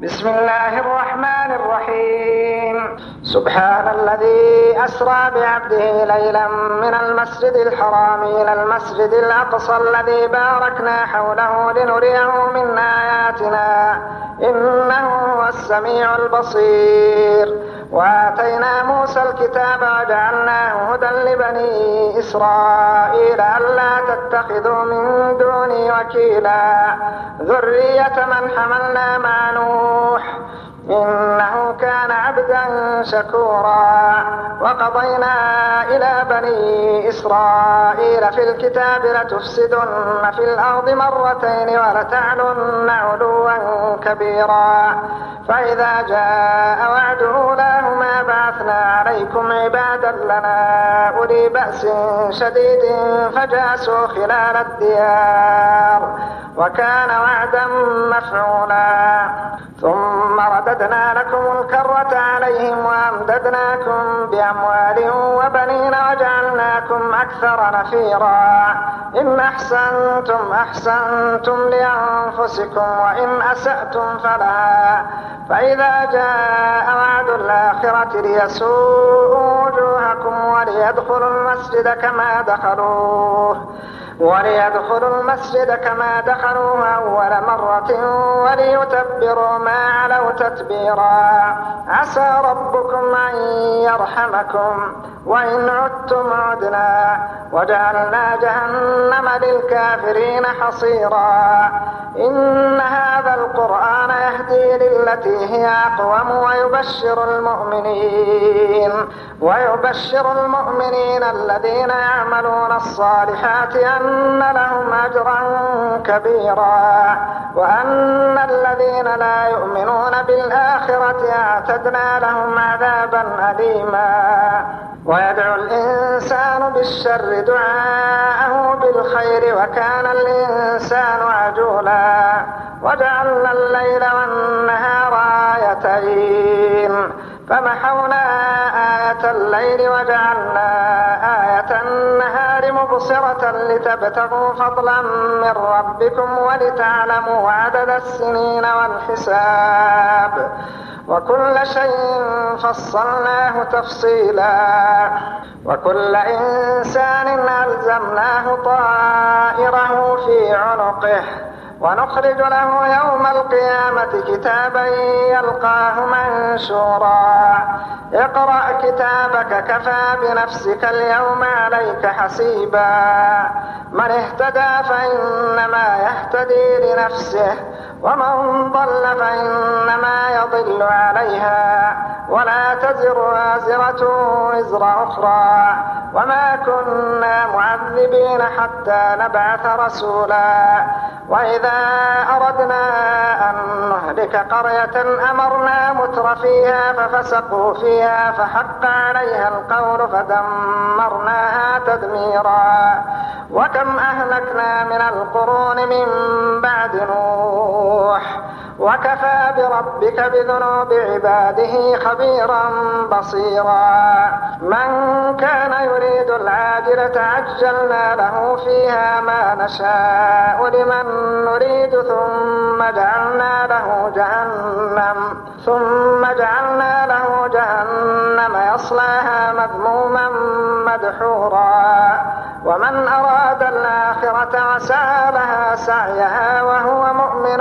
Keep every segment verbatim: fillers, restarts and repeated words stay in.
بسم الله الرحمن الرحيم. سبحان الذي أسرى بعبده ليلا من المسجد الحرام إلى المسجد الأقصى الذي باركنا حوله لنريه من آياتنا إنه هو السميع البصير. وآتينا موسى الكتاب وجعلناه هدى لبني إسرائيل ألا تتخذوا من دوني وكيلا ذرية من حملنا مع نوح إنه كان عبدا شكورا. وقضينا إلى بني إسرائيل في الكتاب لتفسدن في الأرض مرتين ولتعلن علوا كبيرا فإذا جاء وعد أولاهما بعثنا عليكم عبادا لنا أولي بأس شديد فجاسوا خلال الديار وكان وعدا مفعولا. ثم رددنا لكم الكرة عليهم وأمددناكم بأموال وبنين وجعلناكم أكثر نفيرا. إن أحسنتم أحسنتم لأنفسكم وإن أسأتم فلها فإذا جاء وعد الآخرة ليسوءوا وجوهكم وليدخلوا المسجد كما دخلوه وليدخلوا المسجد كما دخلوه أول مرة وليتبروا ما علوا تتبيرا. عسى ربكم أن يرحمكم وإن عدتم عدنا وجعلنا جهنم للكافرين حصيرا. إن هذا القرآن يهدي للتي هي أقوم ويبشر المؤمنين ويبشر المؤمنين الذين يعملون الصالحات أن لهم أجرا كبيرا وأن الذين لا يؤمنون بالآخرة أعتدنا لهم عذابا أليما. ويدعو الإنسان بالشر دعاءه بالخير وكان الإنسان عجولا. وجعلنا الليل والنهار آيتين فمحونا آية الليل وجعلنا آية النهار مبصرة لتبتغوا فضلا من ربكم ولتعلموا عدد السنين والحساب وكل شيء فصلناه تفصيلا. وكل إنسان ألزمناه طائره في عنقه ونخرج له يوم القيامة كتابا يلقاه منشورا. اقرأ كتابك كفى بنفسك اليوم عليك حسيبا. من اهتدى فإنما يهتدي لنفسه ومن ضل فإنما يضل عليها ولا تزر وازرة وزر أخرى وما كنا معذبين حتى نبعث رسولا. وإذا أردنا أن نهلك قرية أمرنا متر فيها ففسقوا فيها فحق عليها القول فدمرناها تدميرا. وكم أهلكنا من القرون من بعد نوح وكفى بربك بذنوب عباده خبيرا بصيرا. من كان يريد العاجلة عجلنا له فيها ما نشاء لمن نريد ثم جعلنا له جهنم ثم جعلنا له جهنم يصلاها مذموما مدحورا. ومن أراد الآخرة وسعى لها سعيها وهو مؤمن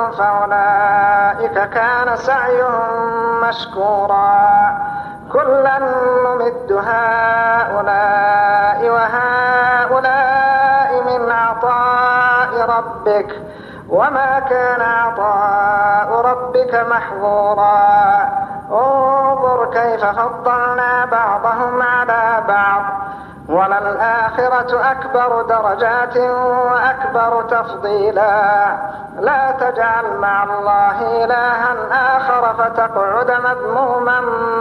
فأولئك كان سعيهم مشكورا. كلا نمد هؤلاء وهؤلاء من عطاء ربك وما كان عطاء ربك محظورا. انظر كيف فضلنا بعضهم على بعض وللآخرة أكبر درجات وأكبر تفضيلا. لا تجعل مع الله إلها آخر فتقعد مذموما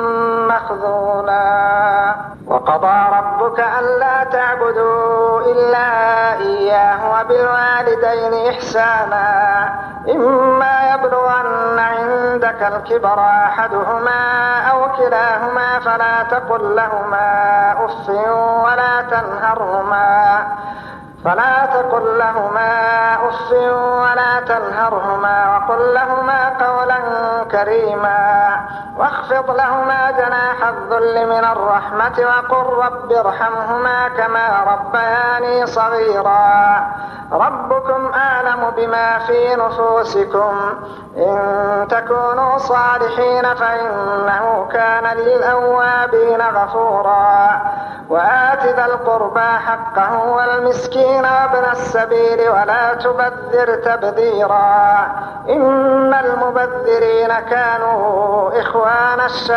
مخذولا. وقضى ربك ألا تعبدوا إلا إياه وبالوالدين إحسانا. إما يبلغن عندك الكبر أحدهما أو كلاهما فلا تقل لهما أف ولا تنهرهما فلا تقل لهما أف ولا تنهرهما وقل لهما قولا كريما واخفض لهما جناح الذل من الرحمة وقل رب ارحمهما كما ربياني صغيرا ربكم أعلم بما في نفوسكم إن تكونوا صالحين فإنه كان للأوابين غفورا وآت ذا القربى حقه والمسكين وابن السبيل ولا تبذر تبذيرا إن المبذرين كانوا إخوان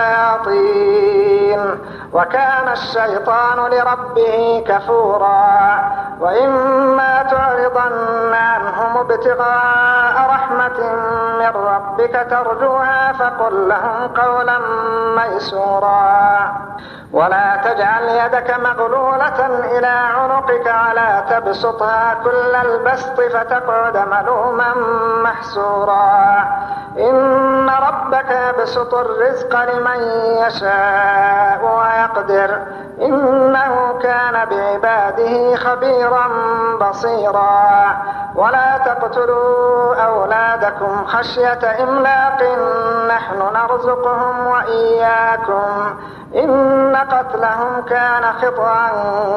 الشياطين وكان الشيطان لربه كفورا وإما تعرضن عنهم ابتغاء رحمة من ربك ترجوها فقل لهم قولا ميسورا ولا تجعل يدك مغلولة إلى عنقك ولا تبسطها كل البسط فتقعد ملوما محسورا إن ربك يبسط الرزق لمن يشاء ويقدر إنه كان بعباده خبيرا بصيرا ولا تقتلوا أولادكم خشية إملاق نحن نرزقهم وإياكم إن قتلهم كان خطأ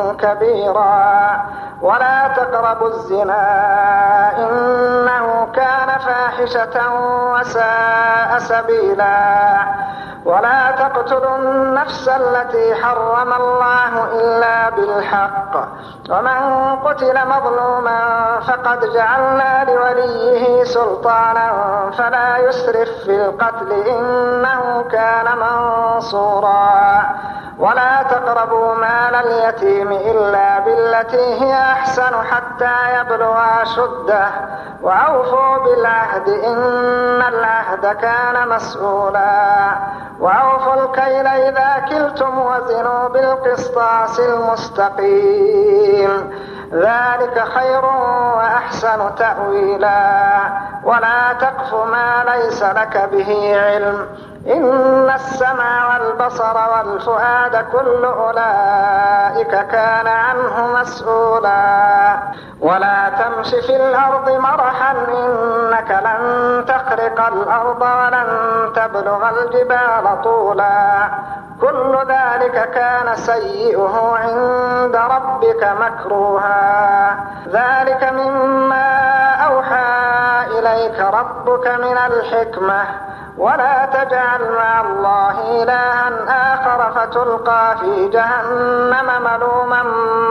كبيرا ولا تقربوا الزنا إنه كان فاحشة وساء سبيلا ولا تقتلوا النفس التي حرم الله إلا بالحق ومن قتل مظلوما فقد جعلنا لوليه سلطانا فلا يسرف في القتل إنه كان منصورا ولا تقربوا مال اليتيم إلا بالتي هي أحسن حتى يبلغ أشده وأوفوا بالعهد إن العهد كان مسؤولا وأوفوا الكيل إذا كلتم وزنوا بالقسطاس المستقيم ذلك خير وأحسن تأويلا ولا تقف ما ليس لك به علم إن السمع والبصر والفؤاد كل أولئك كان عنه مسؤولا ولا تمش في الأرض مرحا إنك لن تخرق الأرض ولن تبلغ الجبال طولا كل ذلك كان سيئه عند ربك مكروها ذلك مما أوحى إليك ربك من الحكمة ولا تجعل مع الله إلها آخر فتلقى في جهنم ملوما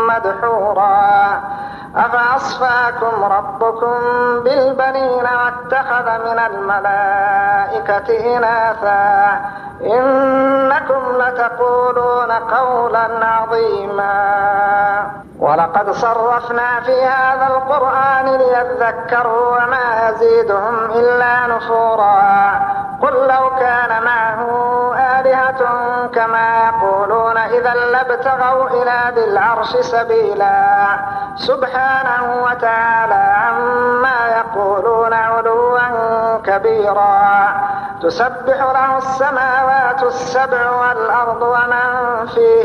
مدحورا أفأصفاكم ربكم بالبنين واتخذ من الملائكة إناثا إنكم لتقولون قولا عظيما ولقد صرفنا في هذا القرآن ليذكروا وما يزيدهم إلا نفورا قل لو كان معه آلهة كما يقولون إذا لابتغوا إلى ذي العرش سبيلا سبحانه وتعالى عما يقولون علوا كبيرا تسبح له السماوات السبع والأرض ومن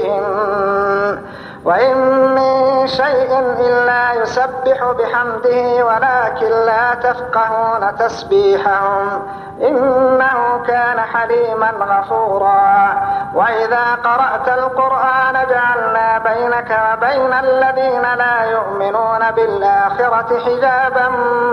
فيهن وإن من شيء إلا يسبح بحمده ولكن لا تفقهون تسبيحهم إنه كان حليما غفورا وإذا قرأت القرآن جعلنا بينك وبين الذين لا يؤمنون بالآخرة حجابا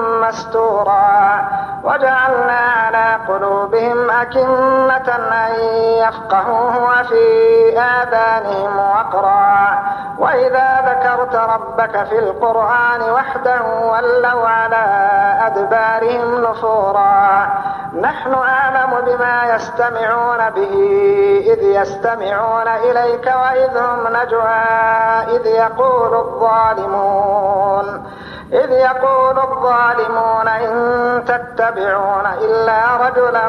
مستورا وجعلنا على قلوبهم أكنة أن يفقهوه وفي آذانهم وقرا وإذا ذكرت ربك في القرآن وحده ولوا على أدبارهم نفورا نحن أعلم بما يستمعون به إذ يستمعون إليك وإذ هم نجوى إذ يقول الظالمون إذ يقول الظالمون إن تتبعون إلا رجلا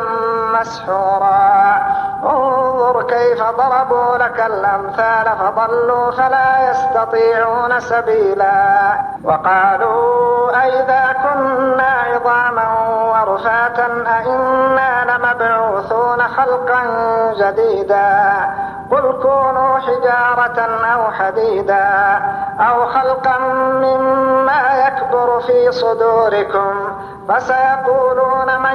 مسحورا انظر كيف ضربوا لك الأمثال فضلوا فلا يستطيعون سبيلا وقالوا أئذا كنا عظاما ورفاتا أئنا لمبعوثون خلقا جديدا قل كونوا حجارة أو حديدا أو خلقا مما يكبر في صدوركم فسيقولون من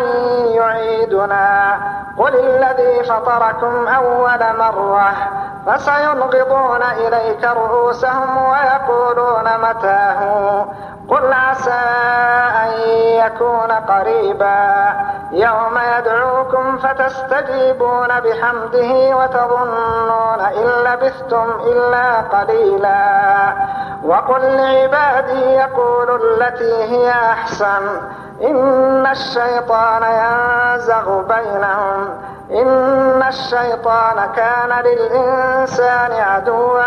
يعيدنا قل الذي فطركم أول مرة فسينغضون إليك رؤوسهم ويقولون متى هو قل عسى أن يكون قريبا يوم يدعوكم فتستجيبون بحمده وتظنون إن لبثتم إلا قليلا وقل لعبادي يقولوا التي هي أحسن إن الشيطان ينزغ بينهم إن الشيطان كان للإنسان عدوا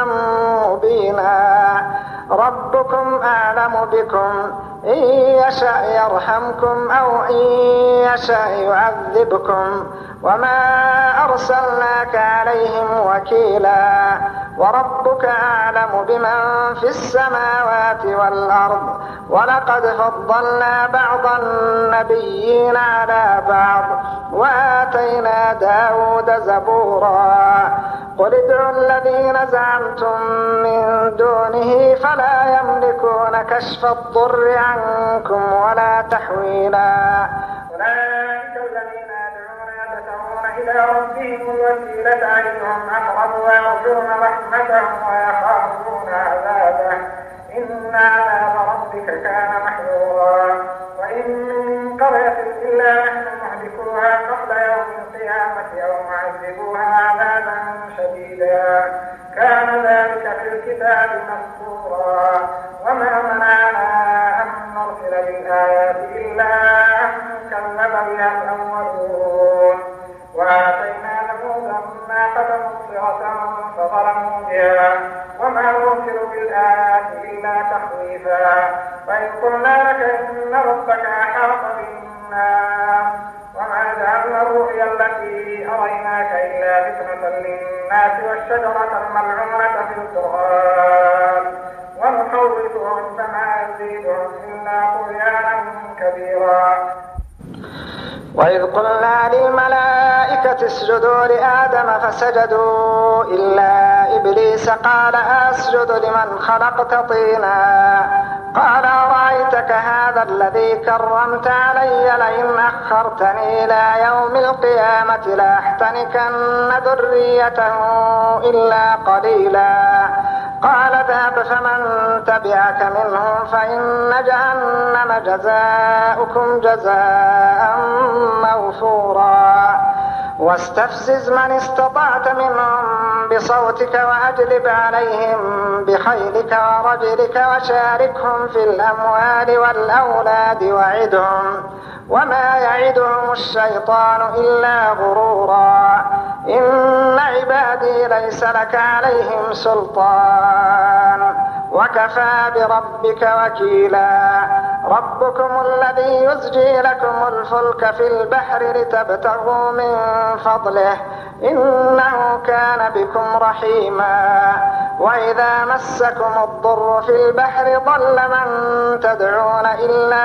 مبينا ربكم أعلم بكم إن يشأ يرحمكم أو إن يشأ يعذبكم وما أرسلناك عليهم وكيلا وربك أعلم بمن في السماوات والأرض ولقد فضلنا بعض النبيين على بعض وآتينا داود زبورا قل ادعوا الذين زعمتم من دونه فلا يملكون كشف الضر عنكم ولا تحويلا أولئك الذين يدعون يبتغون إلى ربهم الوسيلة أيهم أقرب ويرجون رحمته ويخافون عذابه إن عذاب ربك كان محذورا وإن من قرية إلا نحن مهلكوها قبل يوم القيامة أو معذبوها عذابا شديدا كان ذلك في الكتاب مسطورا وما منعنا أن نرسل بالآيات إلا أن كذب بها الأولون وآتينا ثمود الناقة مبصرة فظلموا بها وما نرسل بالآيات إلا تخويفا وإذ قلنا لك إن ربك أحاط بالناس وما جعلنا الرؤيا التي أريناك إلا فتنة للناس والشجرة الملعونة في القرآن ونخوفهم فما يزيدهم إلا طغيانا كبيرا. وإذ قلنا للملائكة اسجدوا لآدم فسجدوا إلا إبليس قال أسجد لمن خلقت طينا قال أرأيتك هذا الذي كرمت علي لئن أخرتني إلى يوم القيامة لأحتنكن ذريته إلا قليلا قال اذهب فمن تبعك منهم فإن جهنم جزاؤكم جزاء موفورا واستفزز من استطعت منهم بصوتك وأجلب عليهم بخيلك ورجلك وشاركهم في الأموال والأولاد وعدهم وما يعدهم الشيطان إلا غرورا إن عبادي ليس لك عليهم سلطان وكفى بربك وكيلا ربكم الذي يزجي لكم الفلك في البحر لتبتغوا من فضله إنه كان بكم رحيما وإذا مسكم الضر في البحر ضل من تدعون إلا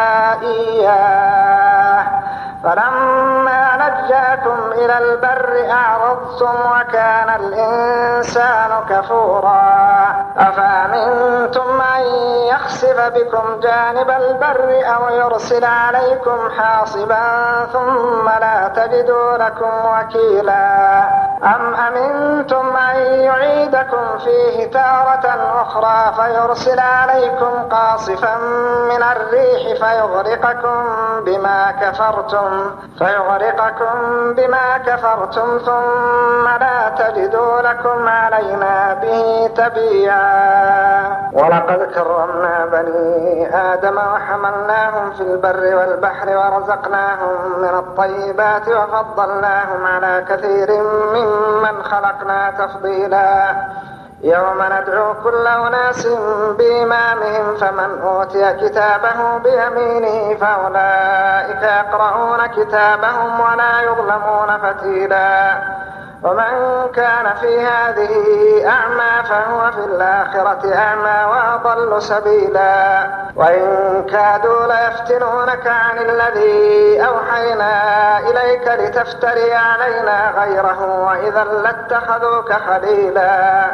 إياه فلما نجاكم إلى البر أعرضتم وكان الإنسان كفورا أفأمنتم أن يخسف بكم جانب البر أو يرسل عليكم حاصبا ثم لا تجدوا لكم وكيلا أم أمنتم أن يعيدكم فيه تارة أخرى فيرسل عليكم قاصفا من الريح فيغرقكم بما كفرتم فيغرقكم بما كفرتم ثم لا تجدوا لكم علينا به تبيعا ولقد كرمنا بني آدم وحملناهم في البر والبحر ورزقناهم من الطيبات وفضلناهم على كثير ممن خلقنا تفضيلا يوم ندعو كل أناس بإمامهم فمن أوتي كتابه بيمينه فأولئك يقرؤون كتابهم ولا يظلمون فتيلا ومن كان في هذه أعمى فهو في الآخرة أعمى وأضل سبيلا وإن كادوا ليفتنونك عن الذي أوحينا إليك لتفتري علينا غيره وإذا لاتخذوك خليلا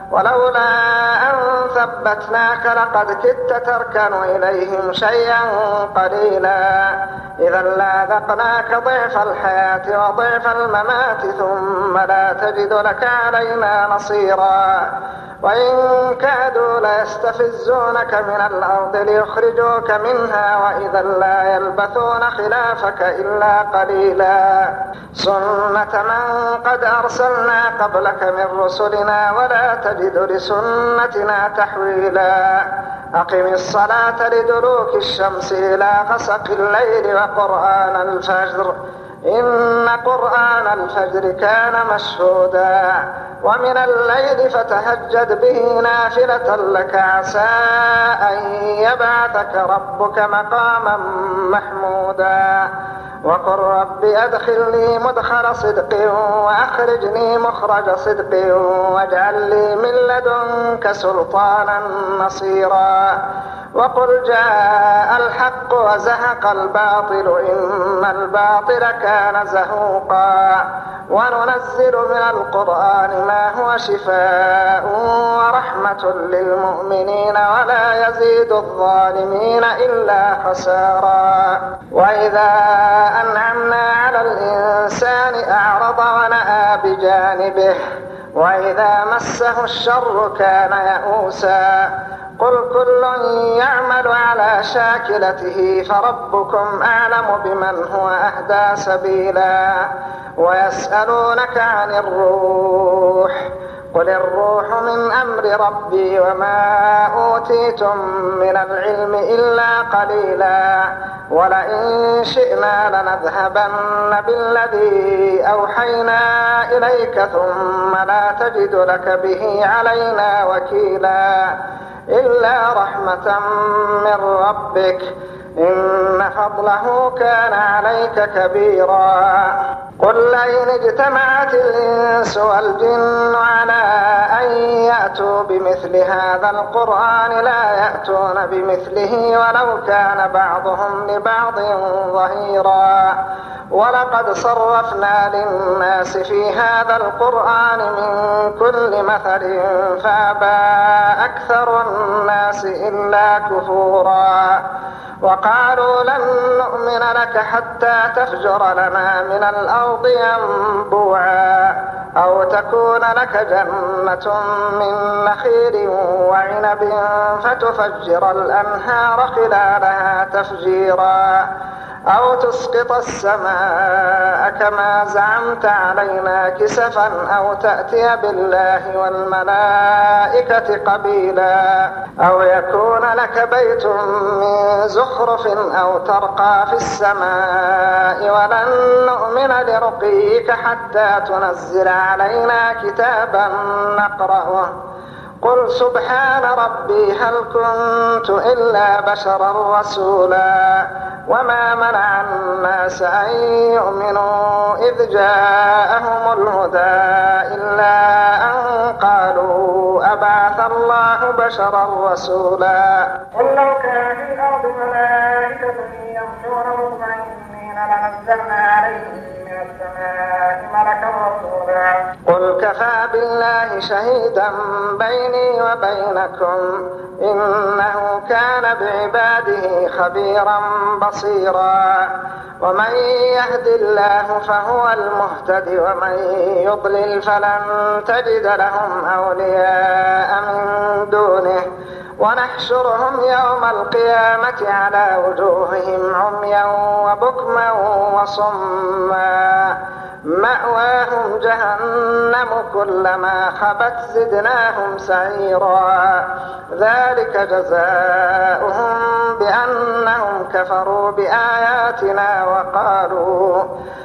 ولولا أن ثبتناك لقد كدت تركن إليهم شيئا قليلا إذا لاذقناك ضعف الحياة وضعف الممات ثم لا تجد لك علينا نصيرا وإن كادوا ليستفزونك من الأرض ليخرجوك منها وإذا لا يلبثون خلافك إلا قليلا سنة من قد أرسلنا قبلك من رسلنا ولا تجد لسنتنا تحويلا أقم الصلاة لدلوك الشمس إلى غسق الليل وقرآن الفجر إن قرآن الفجر كان مشهودا ومن الليل فتهجد به نافلة لك عسى أن يبعثك ربك مقاما محمودا وقل رب أدخلني مدخل صدق وأخرجني مخرج صدق واجعل لي من لدنك سلطانا نصيرا وقل جاء الحق وزهق الباطل إن الباطل كان زهوقا وننزل من القرآن ما هو شفاء ورحمة للمؤمنين ولا يزيد الظالمين إلا خسارا وإذا أنعمنا على الإنسان أعرض ونأى بجانبه وإذا مسه الشر كان يئوسا قل كل يعمل على شاكلته فربكم أعلم بمن هو أهدى سبيلا ويسألونك عن الروح قل الروح من أمر ربي وما أوتيتم من العلم إلا قليلا ولئن شئنا لنذهبن بالذي أوحينا إليك ثم لا تجد لك به علينا وكيلا إلا رحمة من ربك إن فضله كان عليك كبيرا قل لئن اجتمعت الإنس والجن على أن يأتوا بمثل هذا القرآن لا يأتون بمثله ولو كان بعضهم لبعض ظهيرا ولقد صرفنا للناس في هذا القرآن من كل مثل فأبى أكثر الناس إلا كفورا وقالوا لن نؤمن لك حتى تفجر لنا من الأرض ينبوعا أو تكون لك جنة من نخيل وعنب فتفجر الأنهار خلالها تفجيرا أو تسقط السماء كما زعمت علينا كسفا أو تأتي بالله والملائكة قبيلا أو يكون لك بيت من زخرف أو ترقى في السماء ولن نؤمن لرقيك حتى تنزل علينا كتابا نقرأه قل سبحان ربي هل كنت إلا بشرا رسولا وما منع الناس أن يؤمنوا إذ جاءهم الهدى إلا أن قالوا أبعث الله بشرا رسولا قل لو كان في الأرض ملائكة يمشون مطمئنين لنزلنا عليهم من السماء ملكا رسولا قل كفى بالله شهيدا بيني وبينكم إنه كان بعباده خبيرا بصيرا ومن يهد الله فهو المهتد ومن يضلل فلن تجد لهم أولياء من دونه ونحشرهم يوم القيامة على وجوههم عميا وبكما وصما مأواهم جهنم كلما خبت زدناهم سعيرا ذلك جزاؤهم بأنهم كفروا بآياتنا وقالوا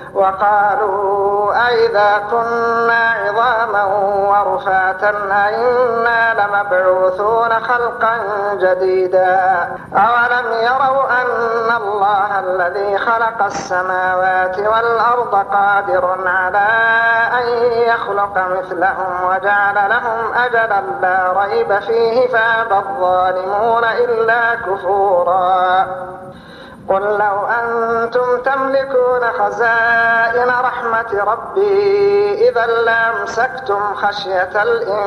وقالوا أئذا كنا عظاما ورفاتا أئنا لمبعوثون خلقا جديدا أولم يروا أن الله الذي خلق السماوات والأرض قادر على أن يخلق مثلهم وجعل لهم أجلا لا ريب فيه فأبى الظالمون إلا كفورا قل لو أنتم تملكون خزائن رحمة ربي إذا لامسكتم خشية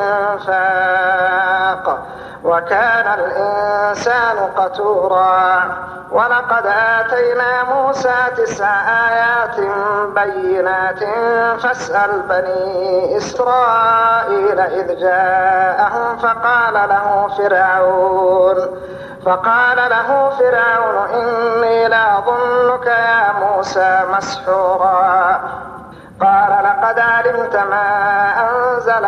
الإنفاق وكان الإنسان قتورا ولقد آتينا موسى تسع آيات بينات فاسأل بني إسرائيل إذ جاءهم فقال له فرعون فقال له فرعون إني لأظنك يا موسى مسحورا قال لقد علمت ما أنزل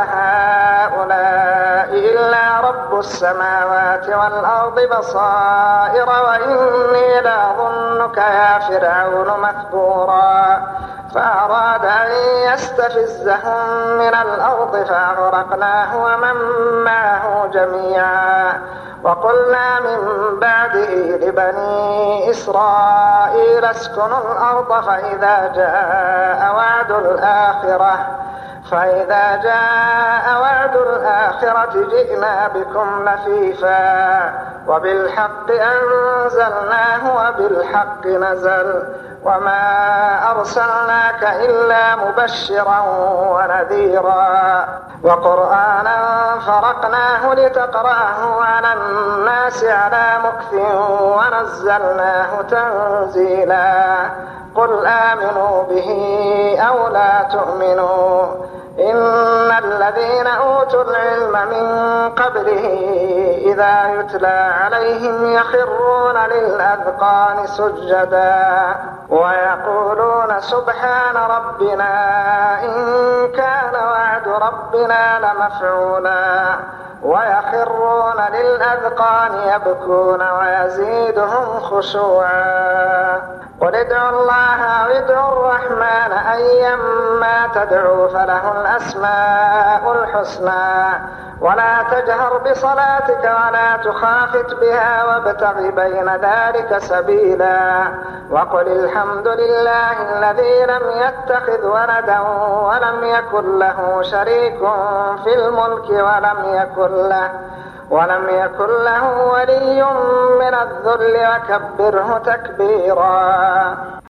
هؤلاء إلا رب السماوات والأرض بصائر وإني لأظنك يا فرعون مثبورا فأراد أن يستفزهم من الأرض فأغرقناه ومن معه جميعا وقلنا من بعده لبني إسرائيل اسكنوا الأرض فإذا جاء وعد الآخرة فإذا جاء وعد الآخرة جئنا بكم لفيفا وبالحق أنزلناه وبالحق نزل وما أرسلناك إلا مبشرا ونذيرا وقرآنا فرقناه لتقرأه على الناس على مكث ونزلناه تنزيلا قل آمنوا به أو لا تؤمنوا إن الذين أوتوا العلم من قبله إذا يتلى عليهم يخرون للأذقان سجدا ويقولون سبحان ربنا إن كان وعد ربنا لمفعولا ويخرون للأذقان يبكون ويزيدهم خشوعا قل ادعوا الله أو ادعوا الرحمن أيما تدعوا فله الأسماء الحسنى ولا تجهر بصلاتك ولا تخافت بها وابتغ بين ذلك سبيلا وقل الحمد لله الذي لم يتخذ ولدا ولم يكن له شريك في الملك ولم يكن له ولم يكن له ولي من الذل وكبره تكبيرا.